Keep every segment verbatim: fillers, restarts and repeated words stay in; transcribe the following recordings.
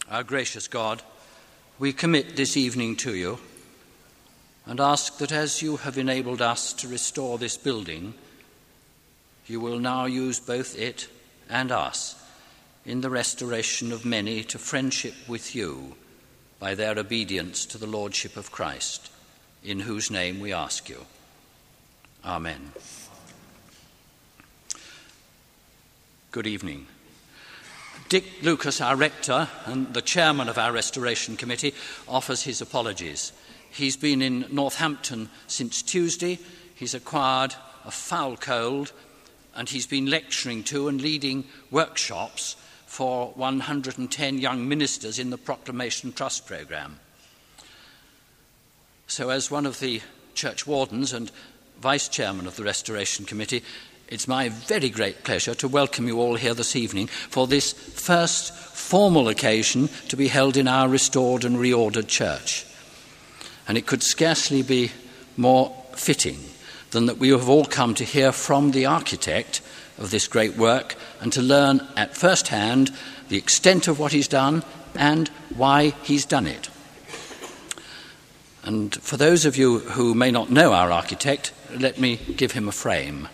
Our gracious God, we commit this evening to you and ask that as you have enabled us to restore this building, you will now use both it and us in the restoration of many to friendship with you by their obedience to the Lordship of Christ, in whose name we ask you. Amen. Good evening. Dick Lucas, our rector and the chairman of our Restoration Committee, offers his apologies. He's been in Northampton since Tuesday. He's acquired a foul cold, and he's been lecturing to and leading workshops for one hundred ten young ministers in the Proclamation Trust programme. So as one of the church wardens and vice chairman of the Restoration Committee, it's my very great pleasure to welcome you all here this evening for this first formal occasion to be held in our restored and reordered church. And it could scarcely be more fitting than that we have all come to hear from the architect of this great work and to learn at first hand the extent of what he's done and why he's done it. And for those of you who may not know our architect, let me give him a frame.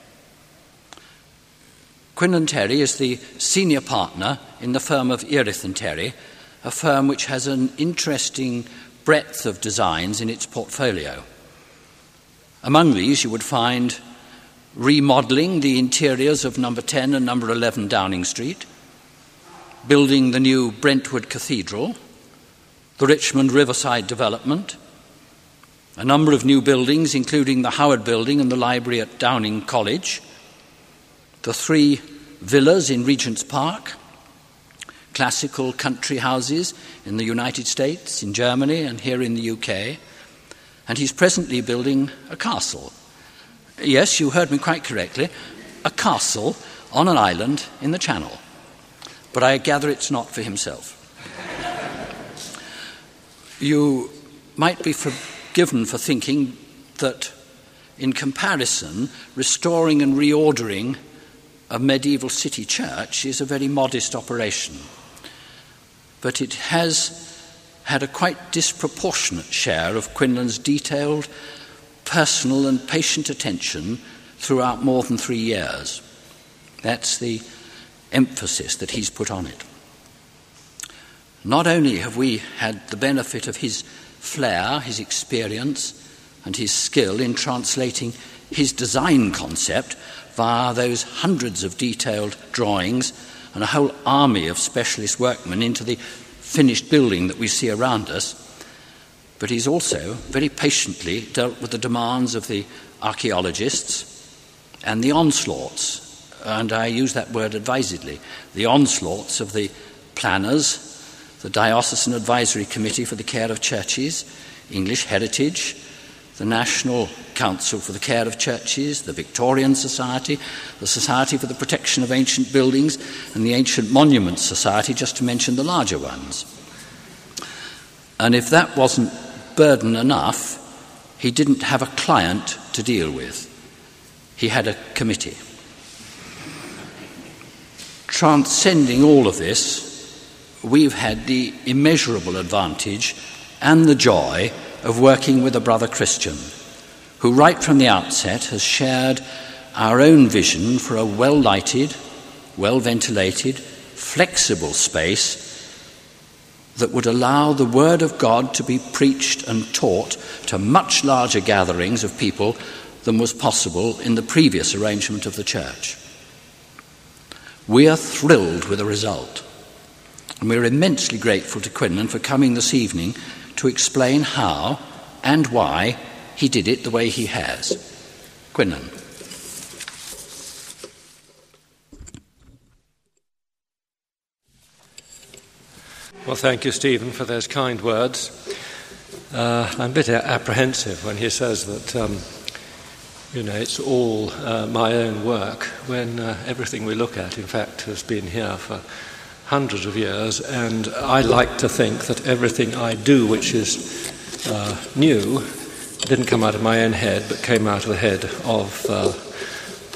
Quinlan Terry is the senior partner in the firm of Erith and Terry, a firm which has an interesting breadth of designs in its portfolio. Among these you would find remodelling the interiors of number ten and number eleven Downing Street, building the new Brentwood Cathedral, the Richmond Riverside development, a number of new buildings including the Howard Building and the library at Downing College, the three villas in Regent's Park, classical country houses in the United States, in Germany and here in the U K, and he's presently building a castle. Yes, you heard me quite correctly, a castle on an island in the Channel. But I gather it's not for himself. You might be forgiven for thinking that, in comparison, restoring and reordering a medieval city church is a very modest operation. But it has had a quite disproportionate share of Quinlan's detailed, personal and patient attention throughout more than three years. That's the emphasis that he's put on it. Not only have we had the benefit of his flair, his experience, and his skill in translating his design concept via those hundreds of detailed drawings and a whole army of specialist workmen into the finished building that we see around us, but he's also very patiently dealt with the demands of the archaeologists and the onslaughts, and I use that word advisedly, the onslaughts of the planners, the Diocesan Advisory Committee for the Care of Churches, English Heritage, the National Council for the Care of Churches, the Victorian Society, the Society for the Protection of Ancient Buildings, and the Ancient Monuments Society, just to mention the larger ones. And if that wasn't burden enough, he didn't have a client to deal with. He had a committee. Transcending all of this, we've had the immeasurable advantage and the joy of working with a brother Christian who right from the outset has shared our own vision for a well-lighted, well-ventilated, flexible space that would allow the Word of God to be preached and taught to much larger gatherings of people than was possible in the previous arrangement of the church. We are thrilled with the result, and we're immensely grateful to Quinlan for coming this evening to explain how and why he did it the way he has. Quinlan. Well, thank you, Stephen, for those kind words. Uh, I'm a bit apprehensive when he says that, um, you know, it's all uh, my own work, when uh, everything we look at, in fact, has been here for hundreds of years, and I like to think that everything I do which is uh, new didn't come out of my own head, but came out of the head of uh,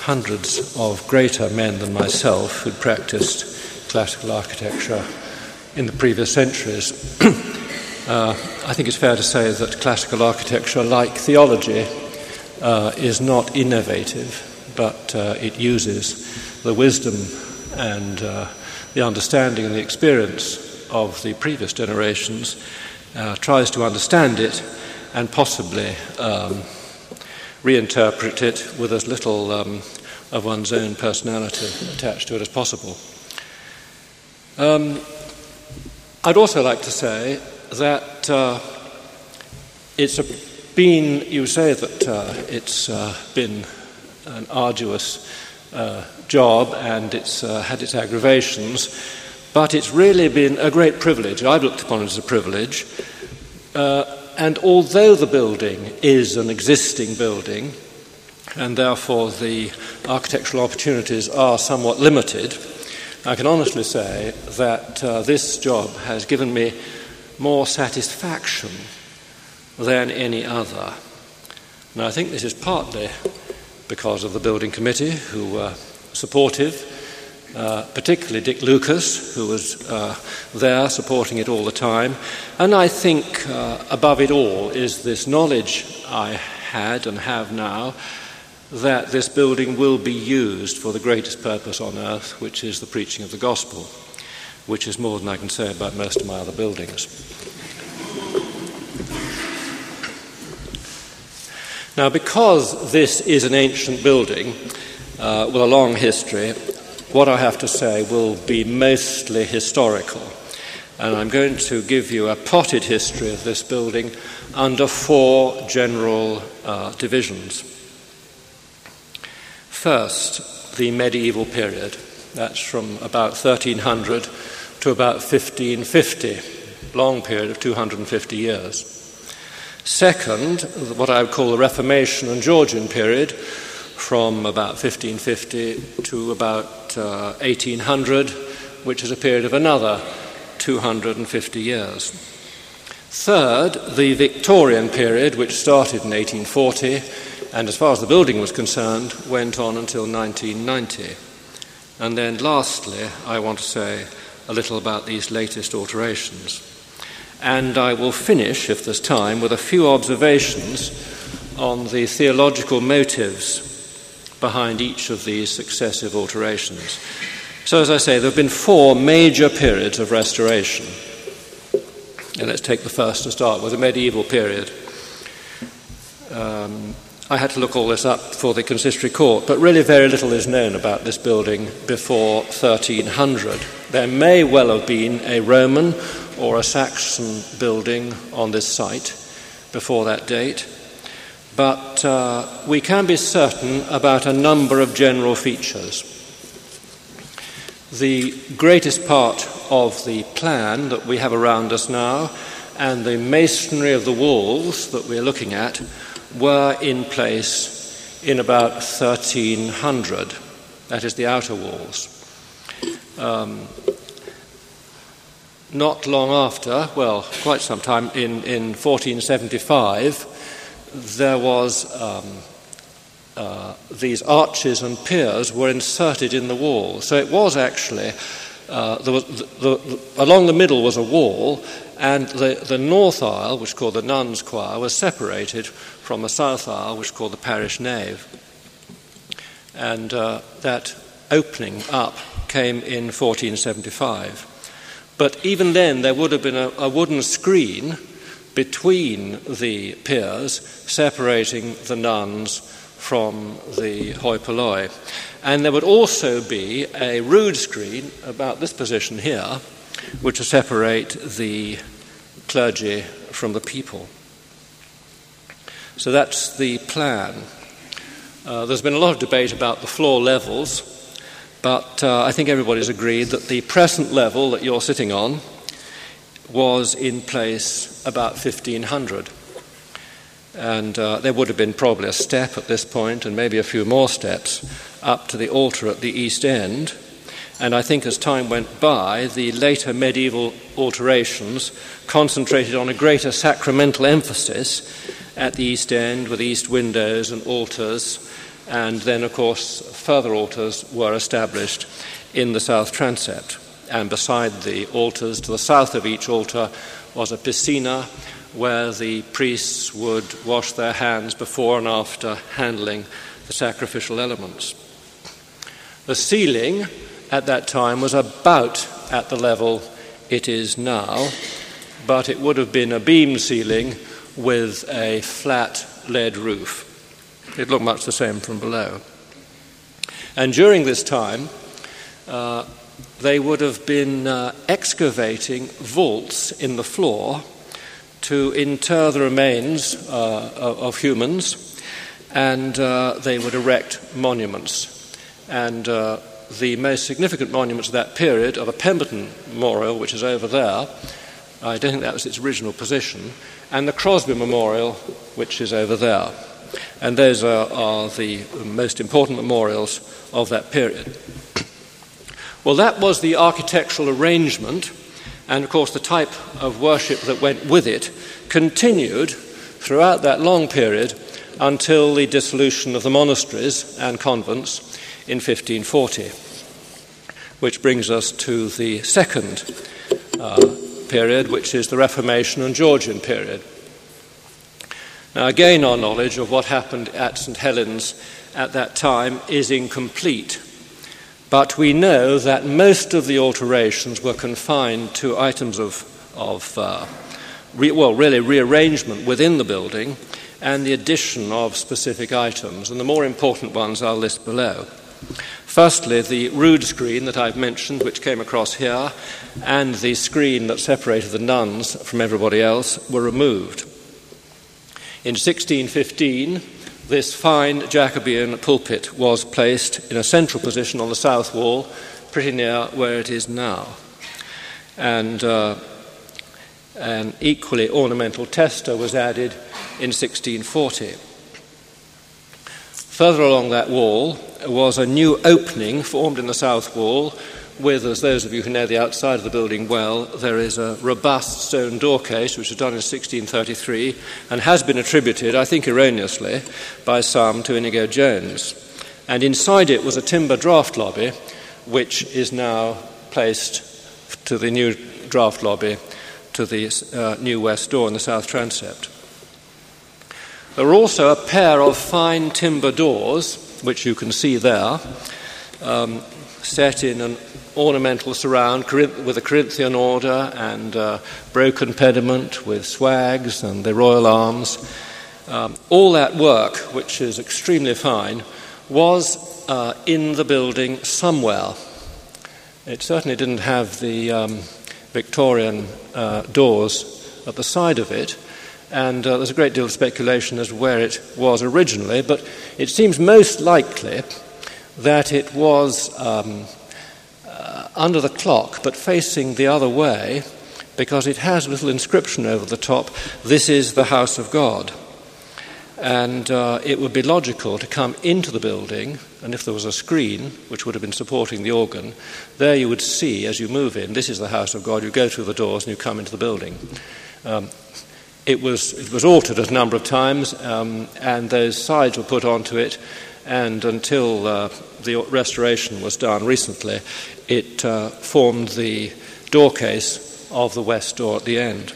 hundreds of greater men than myself who'd practiced classical architecture in the previous centuries. uh, I think it's fair to say that classical architecture, like theology, uh, is not innovative, but uh, it uses the wisdom and uh, the understanding and the experience of the previous generations, uh, tries to understand it and possibly um, reinterpret it with as little um, of one's own personality attached to it as possible. Um, I'd also like to say that uh, it's a, been, you say that uh, it's uh, been an arduous uh, job and it's uh, had its aggravations, but it's really been a great privilege. I've looked upon it as a privilege. Uh, and although the building is an existing building, and therefore the architectural opportunities are somewhat limited, I can honestly say that uh, this job has given me more satisfaction than any other. And I think this is partly because of the building committee, who were supportive, uh, particularly Dick Lucas, who was uh, there supporting it all the time. And I think uh, above it all is this knowledge I had and have now that this building will be used for the greatest purpose on earth, which is the preaching of the gospel, which is more than I can say about most of my other buildings. Now, because this is an ancient building uh, with a long history, what I have to say will be mostly historical. And I'm going to give you a potted history of this building under four general uh, divisions. First, the medieval period. That's from about thirteen hundred to about fifteen fifty, long period of two hundred fifty years. Second, what I would call the Reformation and Georgian period, from about fifteen fifty to about uh, eighteen hundred, which is a period of another two hundred fifty years. Third, the Victorian period, which started in eighteen forty, and as far as the building was concerned, went on until nineteen ninety. And then lastly, I want to say a little about these latest alterations. And I will finish, if there's time, with a few observations on the theological motives behind each of these successive alterations. So, as I say, there have been four major periods of restoration. And let's take the first to start with, the medieval period. Um, I had to look all this up for the consistory court, but really very little is known about this building before thirteen hundred. There may well have been a Roman or a Saxon building on this site before that date, but uh, we can be certain about a number of general features. The greatest part of the plan that we have around us now and the masonry of the walls that we're looking at were in place in about thirteen hundred, that is the outer walls. Um, not long after, well, quite some time, in, in fourteen seventy-five, there was um, uh, these arches and piers were inserted in the wall. So it was actually, uh, there was the, the, the, along the middle was a wall, and the, the north aisle, which is called the nuns' choir, was separated from the south aisle, which is called the parish nave. And uh, that opening up came in fourteen seventy-five. But even then, there would have been a, a wooden screen between the piers separating the nuns from the hoi polloi. And there would also be a rood screen about this position here, which would separate the clergy from the people. So that's the plan. Uh, there's been a lot of debate about the floor levels, but uh, I think everybody's agreed that the present level that you're sitting on was in place about fifteen hundred. And uh, there would have been probably a step at this point and maybe a few more steps up to the altar at the east end. And I think as time went by, the later medieval alterations concentrated on a greater sacramental emphasis at the east end with east windows and altars. And then, of course, further altars were established in the south transept. and beside the altars, to the south of each altar, was a piscina where the priests would wash their hands before and after handling the sacrificial elements. The ceiling at that time was about at the level it is now, but it would have been a beam ceiling with a flat lead roof. It looked much the same from below. And during this time, uh, they would have been uh, excavating vaults in the floor to inter the remains uh, of, of humans, and uh, they would erect monuments. And uh, the most significant monuments of that period are the Pemberton Memorial, which is over there. I don't think that was its original position, and the Crosby Memorial, which is over there. And those are, are the most important memorials of that period. Well, that was the architectural arrangement, and of course the type of worship that went with it continued throughout that long period until the dissolution of the monasteries and convents in fifteen forty, which brings us to the second uh, period, which is the Reformation and Georgian period. Now, again, our knowledge of what happened at Saint Helens at that time is incomplete, but we know that most of the alterations were confined to items of, of uh, re- well, really rearrangement within the building and the addition of specific items, and the more important ones I'll list below. Firstly, the rood screen that I've mentioned, which came across here, and the screen that separated the nuns from everybody else were removed. In sixteen fifteen, this fine Jacobean pulpit was placed in a central position on the south wall, pretty near where it is now. And uh, an equally ornamental tester was added in sixteen forty. Further along that wall was a new opening formed in the south wall with, as those of you who know the outside of the building well, there is a robust stone door case which was done in sixteen thirty-three and has been attributed, I think erroneously, by some to Inigo Jones. And inside it was a timber draft lobby which is now placed to the new draft lobby to the uh, new west door in the south transept. There were also a pair of fine timber doors, which you can see there, um, set in an ornamental surround with a Corinthian order and uh, broken pediment with swags and the royal arms. Um, all that work, which is extremely fine, was uh, in the building somewhere. It certainly didn't have the um, Victorian uh, doors at the side of it, and uh, there's a great deal of speculation as to where it was originally, but it seems most likely that it was um, uh, under the clock but facing the other way, because it has a little inscription over the top, "This is the house of God." And uh, it would be logical to come into the building, and if there was a screen which would have been supporting the organ, there you would see as you move in, "This is the house of God." You go through the doors and you come into the building. Um, It was it was altered a number of times, um, and those sides were put onto it, and until uh, the restoration was done recently, it uh, formed the door case of the west door at the end.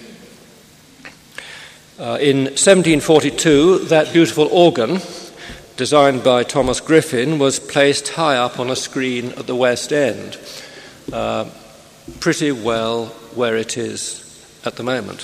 Uh, in seventeen forty-two, that beautiful organ, designed by Thomas Griffin, was placed high up on a screen at the west end, uh, pretty well where it is at the moment.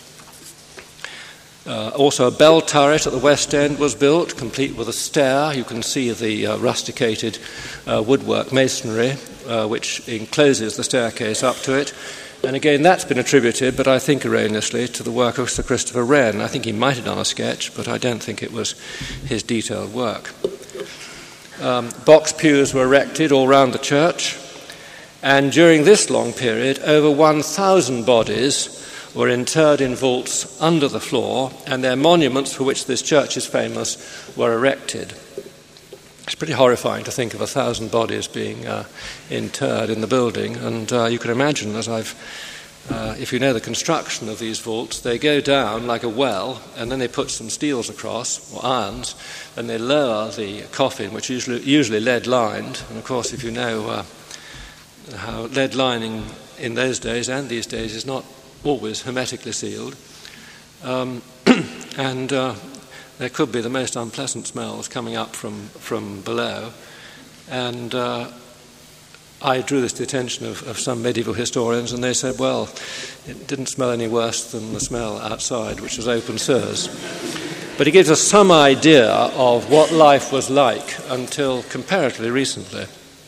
Uh, also, a bell turret at the west end was built, complete with a stair. You can see the uh, rusticated uh, woodwork masonry, uh, which encloses the staircase up to it. And again, that's been attributed, but I think erroneously, to the work of Sir Christopher Wren. I think he might have done a sketch, but I don't think it was his detailed work. Um, box pews were erected all round the church, and during this long period, over one thousand bodies were interred in vaults under the floor, and their monuments, for which this church is famous, were erected. It's pretty horrifying to think of a thousand bodies being uh, interred in the building, and uh, you can imagine, as I've, uh, if you know the construction of these vaults, they go down like a well, and then they put some steels across, or irons, and they lower the coffin, which is usually, usually lead-lined, and of course, if you know uh, how lead lining in those days and these days is not always hermetically sealed. Um, and uh, there could be the most unpleasant smells coming up from, from below. And uh, I drew this to the attention of, of some medieval historians, and they said, well, it didn't smell any worse than the smell outside, which was open sewers. But it gives us some idea of what life was like until comparatively recently.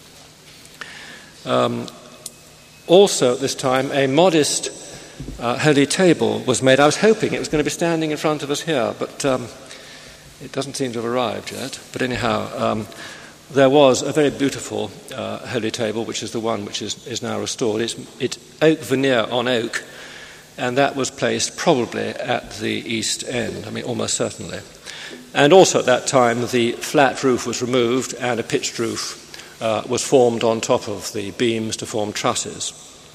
Um, also at this time, a modest uh, holy table was made. I was hoping it was going to be standing in front of us here, but um, it doesn't seem to have arrived yet. But anyhow, um, there was a very beautiful uh, holy table, which is the one which is, is now restored. It's, it's oak veneer on oak, and that was placed probably at the east end, I mean, almost certainly. And also at that time, the flat roof was removed and a pitched roof uh, was formed on top of the beams to form trusses.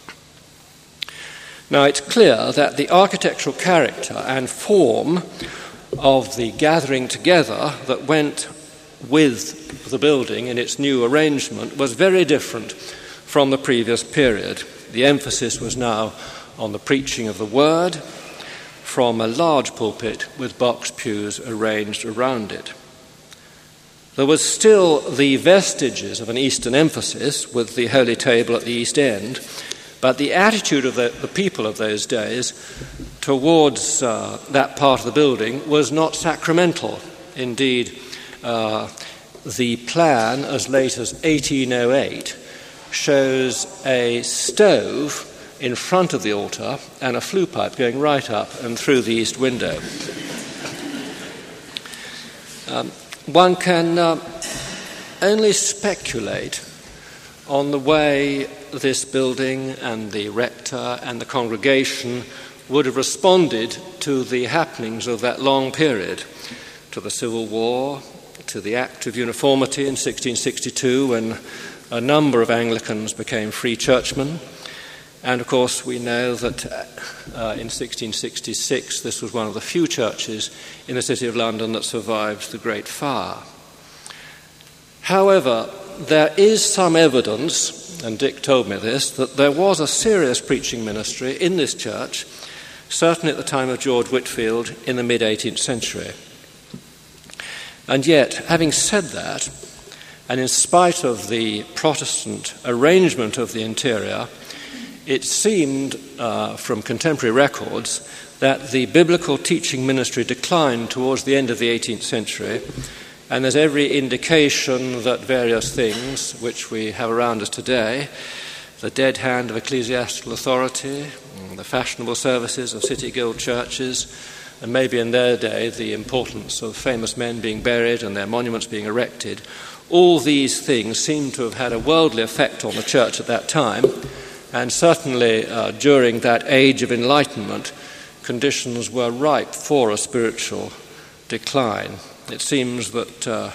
Now, it's clear that the architectural character and form of the gathering together that went with the building in its new arrangement was very different from the previous period. The emphasis was now on the preaching of the word from a large pulpit with box pews arranged around it. There was still the vestiges of an Eastern emphasis with the holy table at the east end, but the attitude of the, the people of those days towards uh, that part of the building was not sacramental. Indeed, uh, the plan as late as eighteen oh eight shows a stove in front of the altar and a flue pipe going right up and through the east window. Um, one can uh, only speculate on the way this building and the rector and the congregation would have responded to the happenings of that long period, to the Civil War, to the Act of Uniformity in sixteen sixty-two, when a number of Anglicans became free churchmen. And, of course, we know that uh, in sixteen sixty-six this was one of the few churches in the City of London that survived the Great Fire. However, there is some evidence, and Dick told me this, that there was a serious preaching ministry in this church, certainly at the time of George Whitefield in the mid-eighteenth century. And yet, having said that, and in spite of the Protestant arrangement of the interior, it seemed, uh, from contemporary records, that the biblical teaching ministry declined towards the end of the eighteenth century, and there's every indication that various things which we have around us today, the dead hand of ecclesiastical authority, the fashionable services of city guild churches, and maybe in their day the importance of famous men being buried and their monuments being erected, all these things seem to have had a worldly effect on the church at that time. And certainly uh, during that age of enlightenment, conditions were ripe for a spiritual decline. It seems that uh,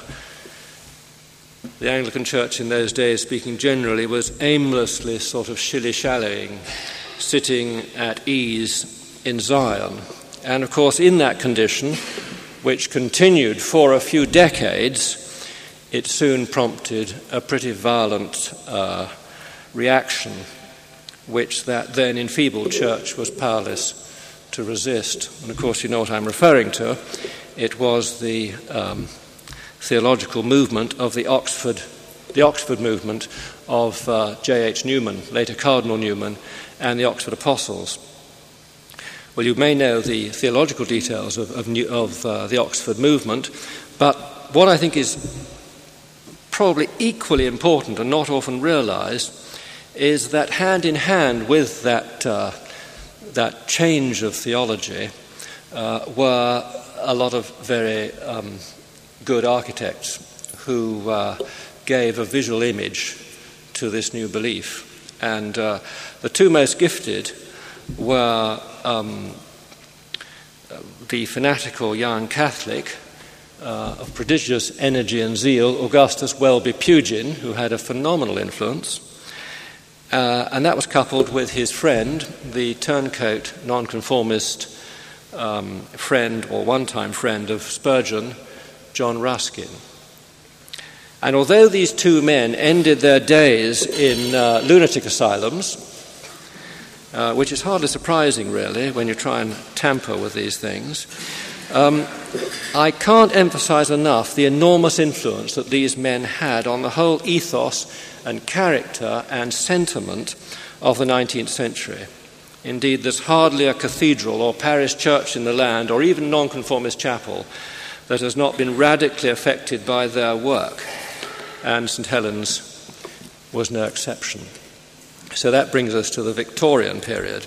the Anglican Church in those days, speaking generally, was aimlessly sort of shilly-shallying, sitting at ease in Zion. And of course, in that condition, which continued for a few decades, it soon prompted a pretty violent uh, reaction, which that then enfeebled church was powerless to resist. And of course, you know what I'm referring to. It was the um, theological movement of the Oxford, the Oxford movement of uh, J H Newman, later Cardinal Newman, and the Oxford Apostles. Well, you may know the theological details of, of, New, of uh, the Oxford movement, but what I think is probably equally important and not often realized is that hand in hand with that uh, that change of theology uh, were a lot of very um, good architects who uh, gave a visual image to this new belief. And uh, the two most gifted were um, the fanatical young Catholic uh, of prodigious energy and zeal, Augustus Welby Pugin, who had a phenomenal influence. Uh, and that was coupled with his friend, the turncoat nonconformist um, friend or one-time friend of Spurgeon, John Ruskin. And although these two men ended their days in uh, lunatic asylums, uh, which is hardly surprising, really, when you try and tamper with these things, um, I can't emphasize enough the enormous influence that these men had on the whole ethos and character and sentiment of the nineteenth century. Indeed, there's hardly a cathedral or parish church in the land, or even nonconformist chapel, that has not been radically affected by their work. And St Helens was no exception. So that brings us to the Victorian period.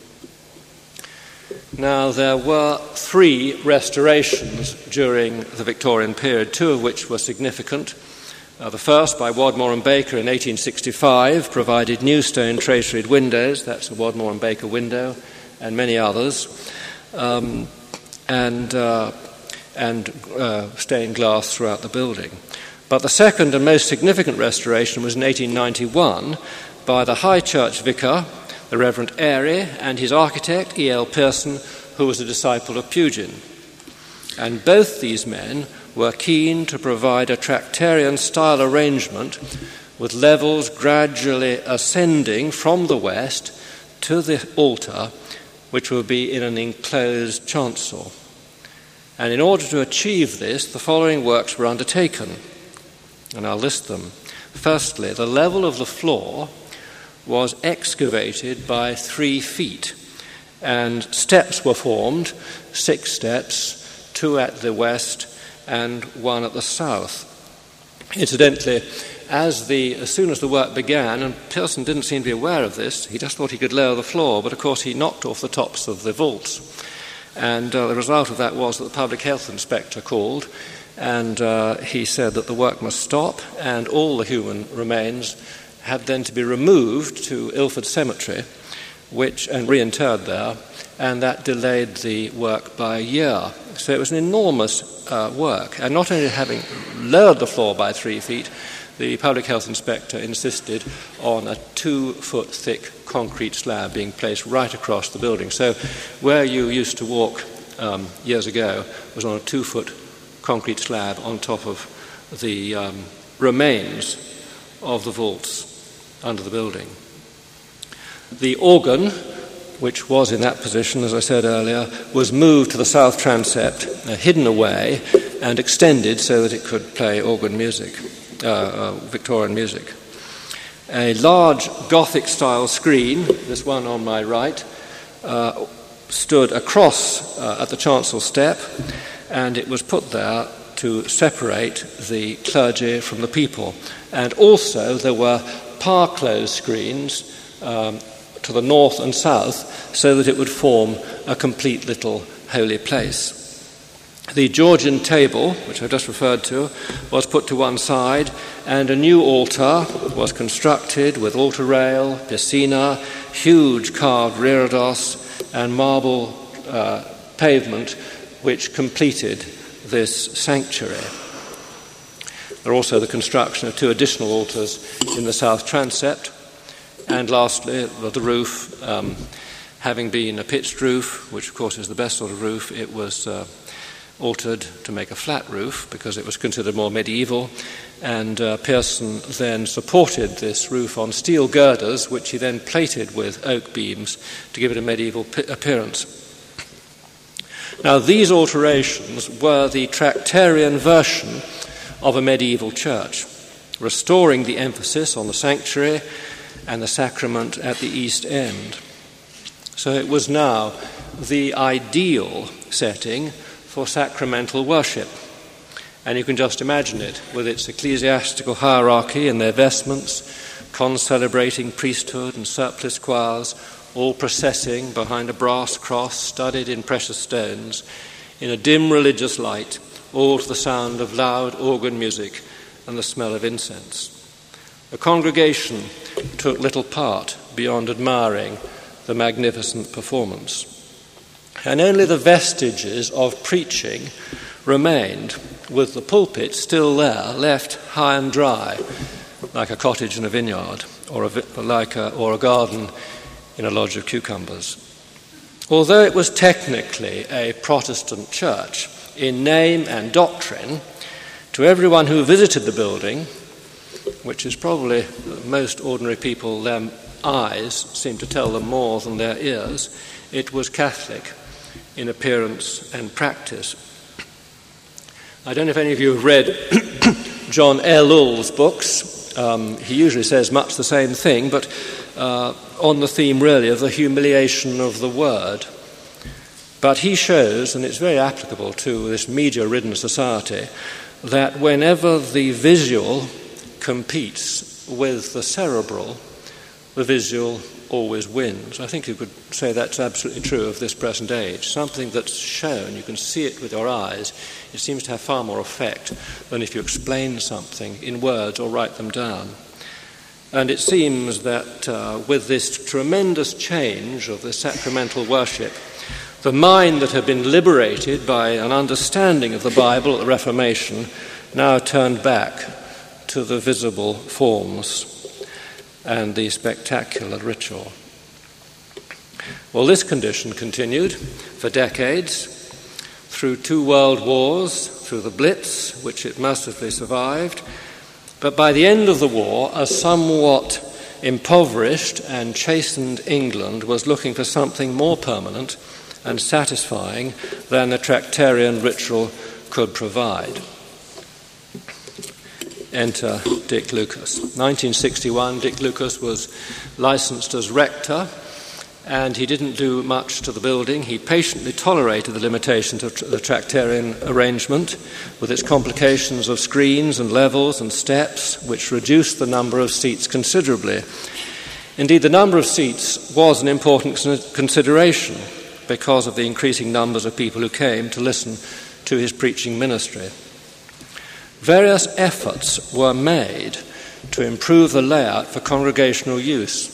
Now, there were three restorations during the Victorian period, two of which were significant. Uh, the first, by Wadmore and Baker in eighteen sixty-five, provided new stone traceried windows. That's a Wadmore and Baker window, and many others, um, and, uh, and uh, stained glass throughout the building. But the second and most significant restoration was in eighteen ninety-one by the High Church vicar, the Reverend Airy, and his architect, E L Pearson, who was a disciple of Pugin. And both these men were keen to provide a Tractarian-style arrangement with levels gradually ascending from the west to the altar, which would be in an enclosed chancel. And in order to achieve this, the following works were undertaken, and I'll list them. Firstly, the level of the floor was excavated by three feet, and steps were formed, six steps, two at the west and one at the south. Incidentally, as the as soon as the work began, and Pearson didn't seem to be aware of this, he just thought he could lower the floor, but of course he knocked off the tops of the vaults. And uh, the result of that was that the public health inspector called, and uh, he said that the work must stop, and all the human remains had then to be removed to Ilford Cemetery, which and reinterred there, and that delayed the work by a year. So it was an enormous uh, work, and not only having lowered the floor by three feet, the public health inspector insisted on a two-foot thick concrete slab being placed right across the building. So where you used to walk um, years ago was on a two-foot concrete slab on top of the um, remains of the vaults under the building. The organ, which was in that position, as I said earlier, was moved to the south transept, uh, hidden away, and extended so that it could play organ music, uh, uh, Victorian music. A large Gothic-style screen, this one on my right, uh, stood across uh, at the chancel step, and it was put there to separate the clergy from the people. And also there were parclose screens um, to the north and south, so that it would form a complete little holy place. The Georgian table, which I just referred to, was put to one side, and a new altar was constructed with altar rail, piscina, huge carved reredos, and marble uh, pavement, which completed this sanctuary. There are also the construction of two additional altars in the south transept. And lastly, the roof, um, having been a pitched roof, which of course is the best sort of roof, it was uh, altered to make a flat roof because it was considered more medieval. And uh, Pearson then supported this roof on steel girders, which he then plated with oak beams to give it a medieval p- appearance. Now, these alterations were the Tractarian version of a medieval church, restoring the emphasis on the sanctuary and the sacrament at the east end. So it was now the ideal setting for sacramental worship. And you can just imagine it, with its ecclesiastical hierarchy and their vestments, concelebrating priesthood and surplice choirs, all processing behind a brass cross studded in precious stones, in a dim religious light, all to the sound of loud organ music and the smell of incense. The congregation took little part beyond admiring the magnificent performance. And only the vestiges of preaching remained, with the pulpit still there, left high and dry, like a cottage in a vineyard, or a, like a, or a garden in a lodge of cucumbers. Although it was technically a Protestant church, in name and doctrine, To everyone who visited the building, which is probably most ordinary people, their eyes seem to tell them more than their ears, it was Catholic in appearance and practice. I don't know if any of you have read John Ellul's books. Um, he usually says much the same thing, but uh, on the theme really of the humiliation of the word. But he shows, and it's very applicable to this media-ridden society, that whenever the visual competes with the cerebral, the visual always wins. I think you could say that's absolutely true of this present age. Something that's shown, you can see it with your eyes, it seems to have far more effect than if you explain something in words or write them down. And it seems that uh, with this tremendous change of the sacramental worship, the mind that had been liberated by an understanding of the Bible at the Reformation now turned back to the visible forms and the spectacular ritual. Well, this condition continued for decades, through two world wars, through the Blitz, which it mercifully survived. But by the end of the war, a somewhat impoverished and chastened England was looking for something more permanent and satisfying than the Tractarian ritual could provide. Enter Dick Lucas. nineteen sixty-one, Dick Lucas was licensed as rector, and he didn't do much to the building. He patiently tolerated the limitations of the Tractarian arrangement with its complications of screens and levels and steps, which reduced the number of seats considerably. Indeed, the number of seats was an important consideration because of the increasing numbers of people who came to listen to his preaching ministry. Various efforts were made to improve the layout for congregational use,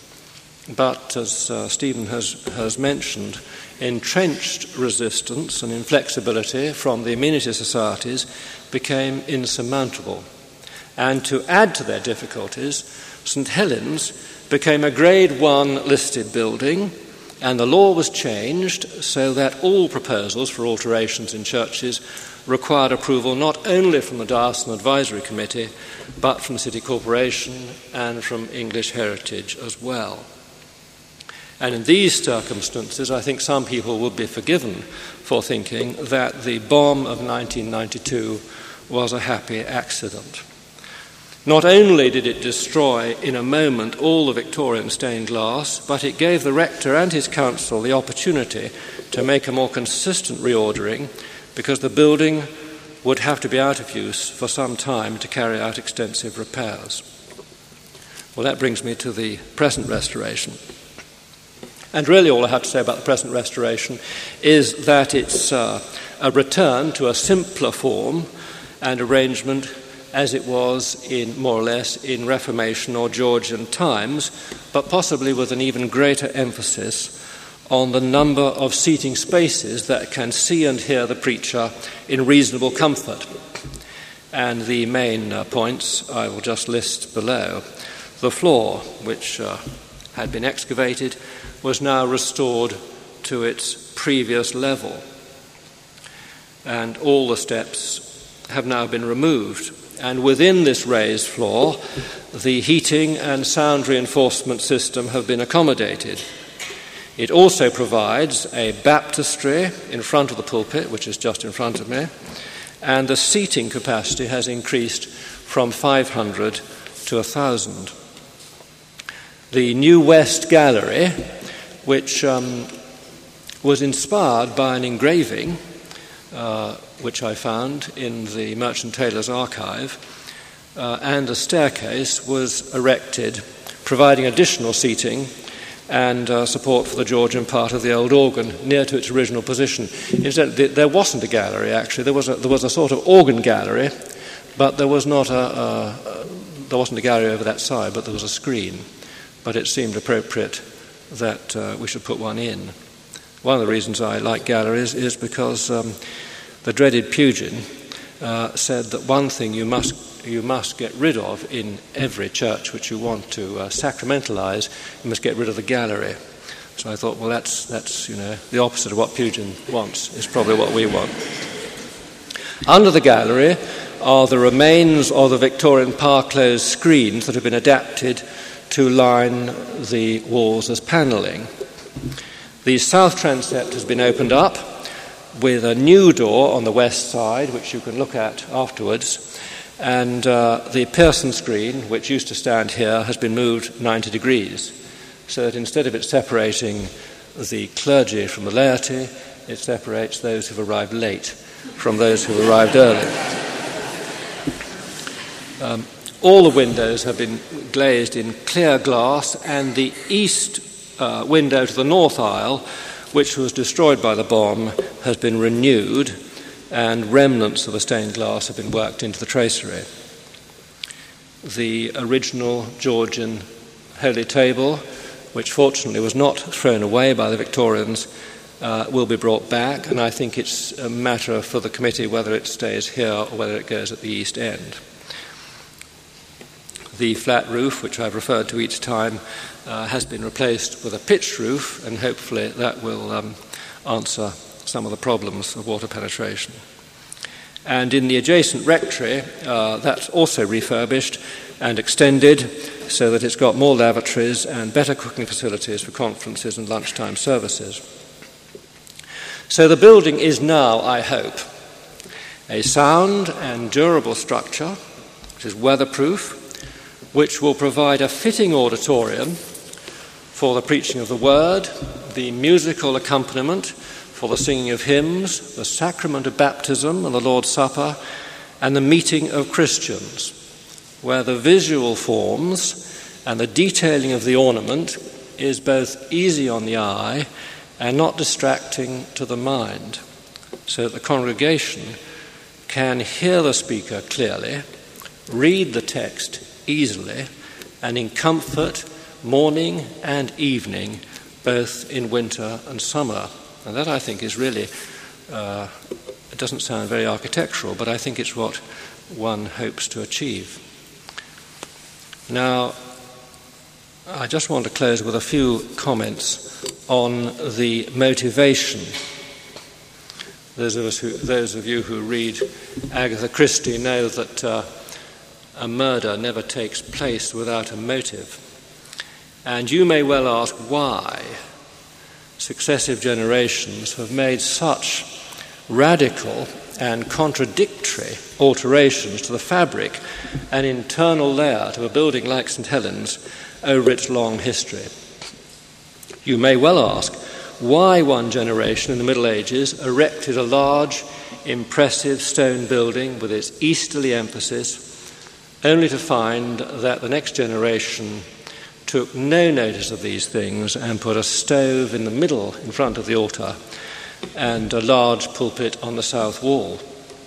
but as uh, Stephen has, has mentioned, entrenched resistance and inflexibility from the amenity societies became insurmountable. And to add to their difficulties, St Helens became a grade one listed building, and the law was changed so that all proposals for alterations in churches required approval not only from the Diocesan Advisory Committee, but from the City Corporation and from English Heritage as well. And in these circumstances, I think some people would be forgiven for thinking that the bomb of nineteen ninety-two was a happy accident. Not only did it destroy in a moment all the Victorian stained glass, but it gave the rector and his council the opportunity to make a more consistent reordering, because the building would have to be out of use for some time to carry out extensive repairs. Well, that brings me to the present restoration. And really all I have to say about the present restoration is that it's uh, a return to a simpler form and arrangement as it was in more or less in Reformation or Georgian times, but possibly with an even greater emphasis on the number of seating spaces that can see and hear the preacher in reasonable comfort. And the main uh, points I will just list below. The floor, which uh, had been excavated, was now restored to its previous level. And all the steps have now been removed. And within this raised floor, the heating and sound reinforcement system have been accommodated. It also provides a baptistry in front of the pulpit, which is just in front of me, and the seating capacity has increased from five hundred to one thousand. The New West Gallery, which um, was inspired by an engraving uh, which I found in the Merchant Taylor's archive, uh, and a staircase was erected, providing additional seating and uh, support for the Georgian part of the old organ near to its original position. Instead, there wasn't a gallery, actually. There was a, there was a sort of organ gallery, but there was not a, a, a there wasn't a gallery over that side, but there was a screen. But it seemed appropriate that uh, we should put one in. One of the reasons I like galleries is because um, the dreaded Pugin uh, said that one thing you must you must get rid of in every church which you want to uh, sacramentalize, you must get rid of the gallery. So I thought, well, that's, that's you know, the opposite of what Pugin wants, is probably what we want. Under the gallery are the remains of the Victorian parclose screens that have been adapted to line the walls as panelling. The south transept has been opened up with a new door on the west side, which you can look at afterwards, and uh, the Pearson screen, which used to stand here, has been moved ninety degrees, so that instead of it separating the clergy from the laity, it separates those who've arrived late from those who arrived early. Um, all the windows have been glazed in clear glass, and the east uh, window to the north aisle, which was destroyed by the bomb, has been renewed, and remnants of the stained glass have been worked into the tracery. The original Georgian holy table, which fortunately was not thrown away by the Victorians, uh, will be brought back, and I think it's a matter for the committee whether it stays here or whether it goes at the east end. The flat roof, which I've referred to each time, uh, has been replaced with a pitched roof, and hopefully that will um, answer some of the problems of water penetration. And in the adjacent rectory, uh, that's also refurbished and extended so that it's got more lavatories and better cooking facilities for conferences and lunchtime services. So the building is now, I hope, a sound and durable structure, which is weatherproof, which will provide a fitting auditorium for the preaching of the word, the musical accompaniment for the singing of hymns, the sacrament of baptism and the Lord's Supper, and the meeting of Christians, where the visual forms and the detailing of the ornament is both easy on the eye and not distracting to the mind, so that the congregation can hear the speaker clearly, read the text easily, and in comfort, morning and evening, both in winter and summer. And that, I think, is really, uh, it doesn't sound very architectural, but I think it's what one hopes to achieve. Now, I just want to close with a few comments on the motivation. Those of us who, those of you who read Agatha Christie know that uh, a murder never takes place without a motive. And you may well ask why successive generations have made such radical and contradictory alterations to the fabric and internal layout of a building like St Helens over its long history. You may well ask why one generation in the Middle Ages erected a large, impressive stone building with its easterly emphasis, only to find that the next generation took no notice of these things and put a stove in the middle in front of the altar and a large pulpit on the south wall.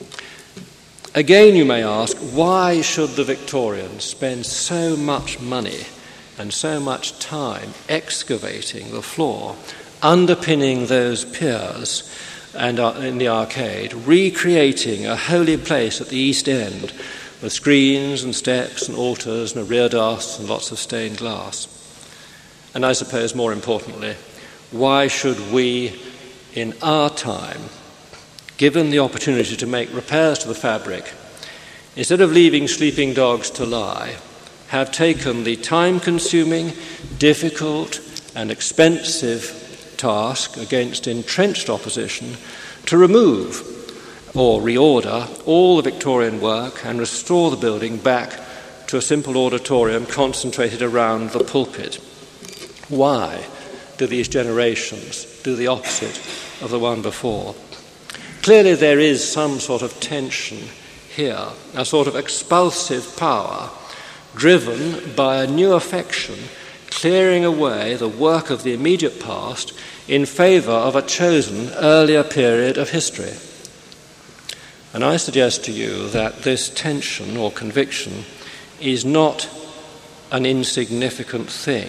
Again, you may ask, why should the Victorians spend so much money and so much time excavating the floor, underpinning those piers and uh, in the arcade, recreating a holy place at the east end with screens and steps and altars and a reredos and lots of stained glass? And I suppose more importantly, why should we, in our time, given the opportunity to make repairs to the fabric, instead of leaving sleeping dogs to lie, have taken the time-consuming, difficult and expensive task against entrenched opposition to remove or reorder all the Victorian work and restore the building back to a simple auditorium concentrated around the pulpit? Why do these generations do the opposite of the one before? Clearly there is some sort of tension here, a sort of expulsive power driven by a new affection clearing away the work of the immediate past in favour of a chosen earlier period of history. And I suggest to you that this tension or conviction is not an insignificant thing.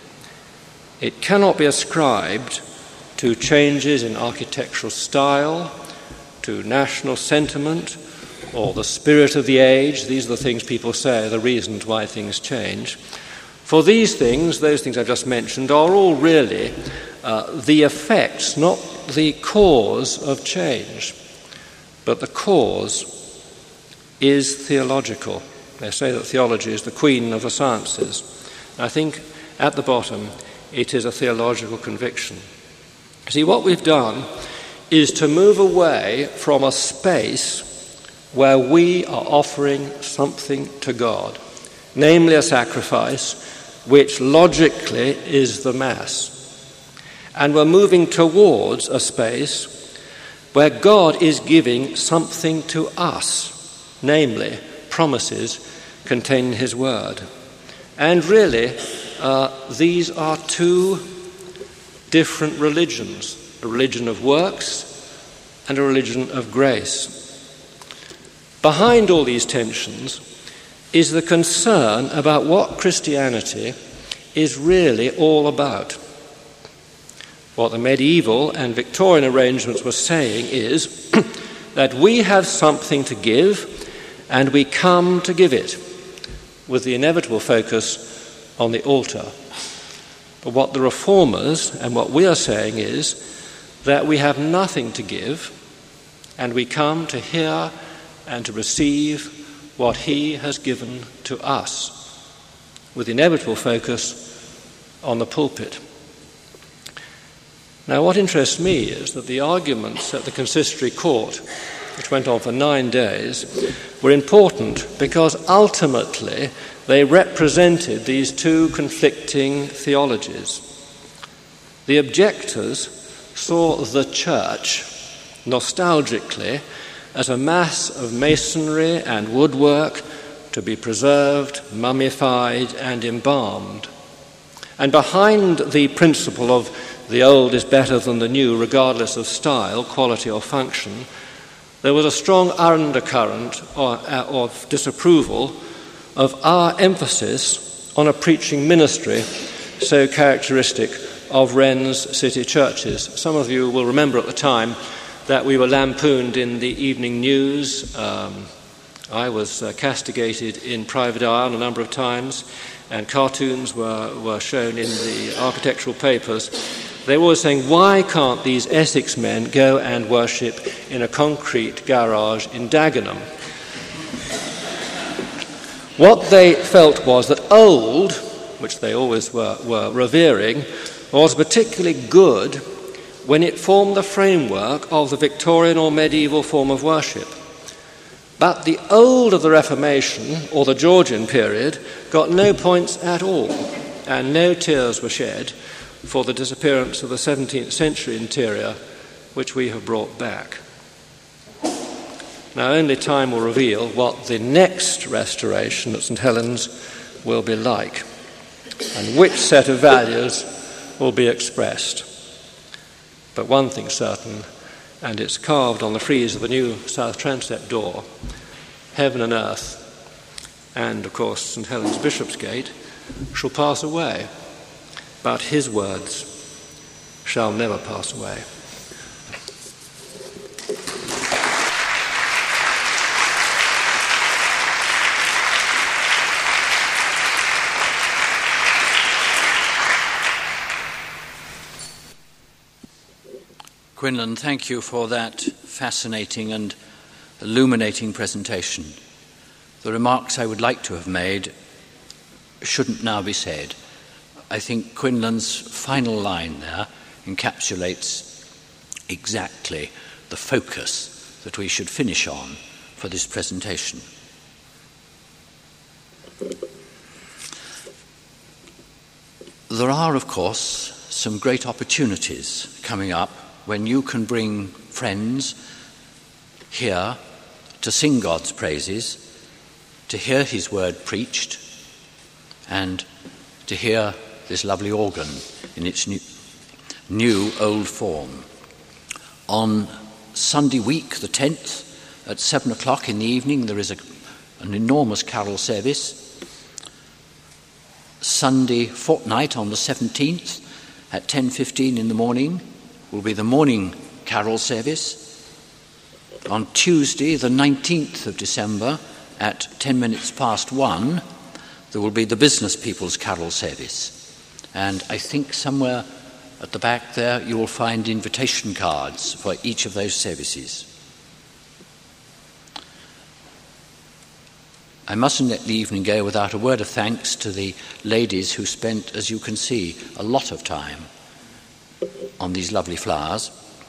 It cannot be ascribed to changes in architectural style, to national sentiment, or the spirit of the age. These are the things people say are the reasons why things change. For these things, those things I've just mentioned, are all really uh, the effects, not the cause of change. But the cause is theological. They say that theology is the queen of the sciences. I think at the bottom it is a theological conviction. See, what we've done is to move away from a space where we are offering something to God, namely a sacrifice, which logically is the Mass. And we're moving towards a space where God is giving something to us, namely promises contained in His Word. And really, uh, these are two different religions, a religion of works and a religion of grace. Behind all these tensions is the concern about what Christianity is really all about. What the medieval and Victorian arrangements were saying is that we have something to give and we come to give it, with the inevitable focus on the altar. But what the reformers and what we are saying is that we have nothing to give and we come to hear and to receive what He has given to us, with the inevitable focus on the pulpit. Now, what interests me is that the arguments at the consistory court, which went on for nine days, were important because ultimately they represented these two conflicting theologies. The objectors saw the church nostalgically as a mass of masonry and woodwork to be preserved, mummified, and embalmed. And behind the principle of the old is better than the new, regardless of style, quality, or function, there was a strong undercurrent of disapproval of our emphasis on a preaching ministry so characteristic of Wren's city churches. Some of you will remember at the time that we were lampooned in the evening news. Um, I was uh, castigated in Private Eye a number of times, and cartoons were, were shown in the architectural papers. They were always saying, why can't these Essex men go and worship in a concrete garage in Dagenham? What they felt was that old, which they always were, were revering, was particularly good when it formed the framework of the Victorian or medieval form of worship. But the old of the Reformation, or the Georgian period, got no points at all, and no tears were shed for the disappearance of the seventeenth century interior, which we have brought back. Now, only time will reveal what the next restoration at St Helens will be like, and which set of values will be expressed. But one thing's certain, and it's carved on the frieze of the new south transept door: heaven and earth, and of course St Helens Bishopsgate, shall pass away, but His words shall never pass away. Quinlan, thank you for that fascinating and illuminating presentation. The remarks I would like to have made shouldn't now be said. I think Quinlan's final line there encapsulates exactly the focus that we should finish on for this presentation. There are, of course, some great opportunities coming up when you can bring friends here to sing God's praises, to hear His word preached, and to hear this lovely organ in its new, new old form. On Sunday week, the tenth, at seven o'clock in the evening, there is a, an enormous carol service. Sunday fortnight, on the seventeenth, at ten fifteen in the morning, will be the morning carol service. On Tuesday, the nineteenth of December, at ten minutes past one, there will be the business people's carol service. And I think somewhere at the back there you will find invitation cards for each of those services. I mustn't let the evening go without a word of thanks to the ladies who spent, as you can see, a lot of time on these lovely flowers.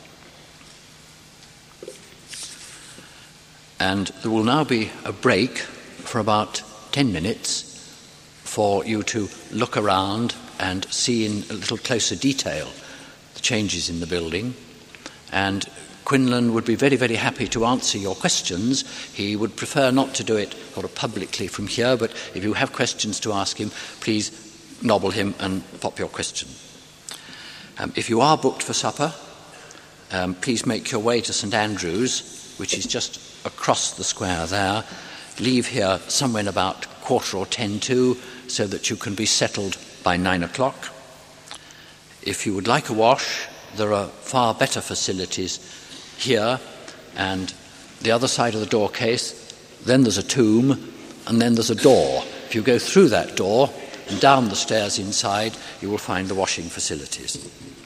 And there will now be a break for about ten minutes for you to look around and see in a little closer detail the changes in the building. And Quinlan would be very, very happy to answer your questions. He would prefer not to do it sort of publicly from here, but if you have questions to ask him, please nobble him and pop your question. Um, if you are booked for supper, um, please make your way to St Andrew's, which is just across the square there. Leave here somewhere in about quarter or ten to, so that you can be settled by nine o'clock. If you would like a wash, there are far better facilities here and the other side of the door case. Then there's a tomb, and then there's a door. If you go through that door and down the stairs inside, you will find the washing facilities.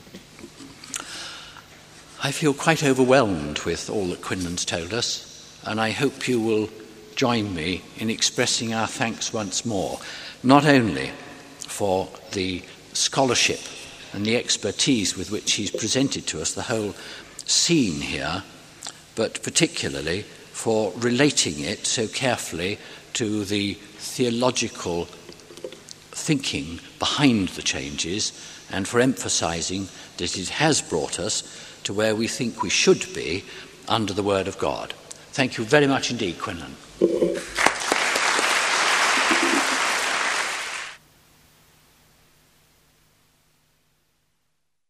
I feel quite overwhelmed with all that Quinlan's told us, and I hope you will join me in expressing our thanks once more, not only for the scholarship and the expertise with which he's presented to us the whole scene here, but particularly for relating it so carefully to the theological thinking behind the changes, and for emphasising that it has brought us to where we think we should be under the Word of God. Thank you very much indeed, Quinlan.